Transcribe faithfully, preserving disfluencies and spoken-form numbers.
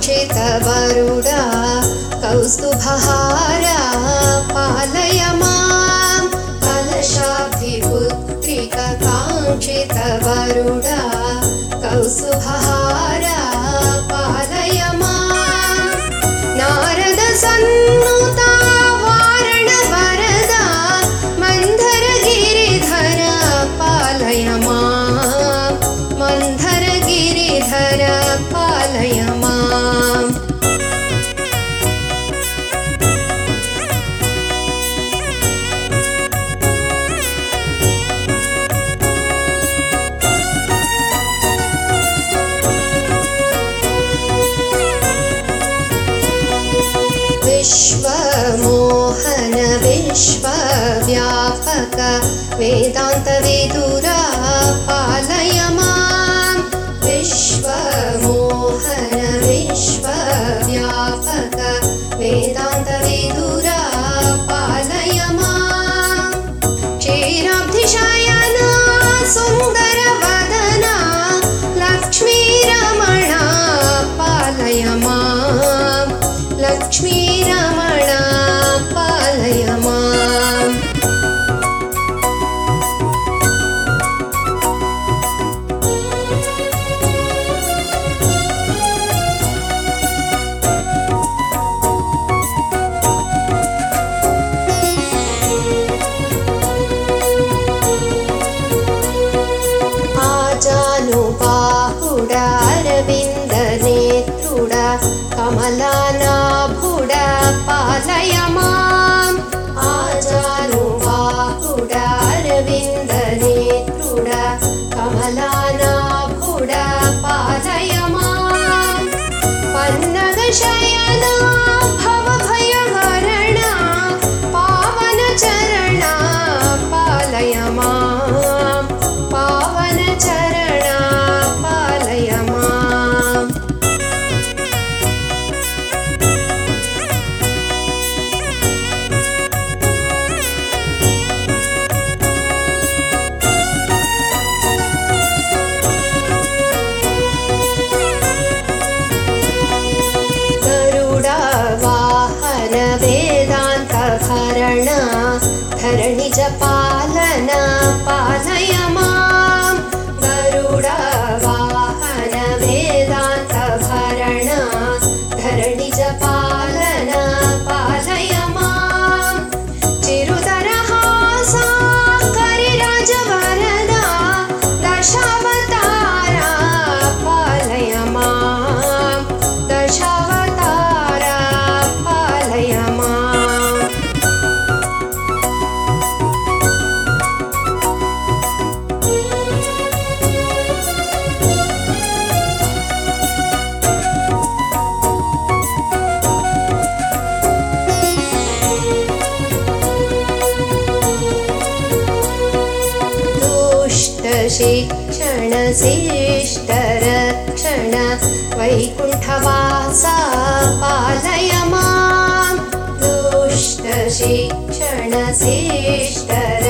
काङ्क्षितवरुडा कौस्तुभहारा पालय मां कलशाब्धिपुत्रिका काङ्क्षितवरुडा कौस्तुभहारा पालय मां नारदसन्नुता वारणवरदा मन्धरगिरिधरा पालय मां मन्धरगिरिधरा पालय माम् विश्वमोहन विश्वव्यापक वेदान्तविदुरा पालय मां विश्वमोहन विश्वव्यापक वेदान्तविदुरा पालय मां क्षीराब्धिशयना सुन्दरवदना लक्ष्मीरमणा पालय मां लक्ष्मीरमणा पालय माम् आजानुबाहुडा अरविन्दनेत्रुडा कमलानाभुडा पालय माम् आजानुबाहुडा अरविन्दनेत्रुडा कमलानाभुडा पालय माम् पन्नगशयना भवभयहरणा पावनचरणा पालय माम् पावनचरणा पालय माम् गरुडवाहन वेदान्तभरणा धरणिजपालना पालय मां गरुडवाहन वेदान्तभरणा धरणिजपालना पालय मां चिरुतरहासा करिराजवरदा दशावतारा पालय मां दशावतारा पालय माम् शिक्षण शिष्टरक्षण वैकुण्ठवासा पालय मां दुष्ट शिक्षण शिष्ट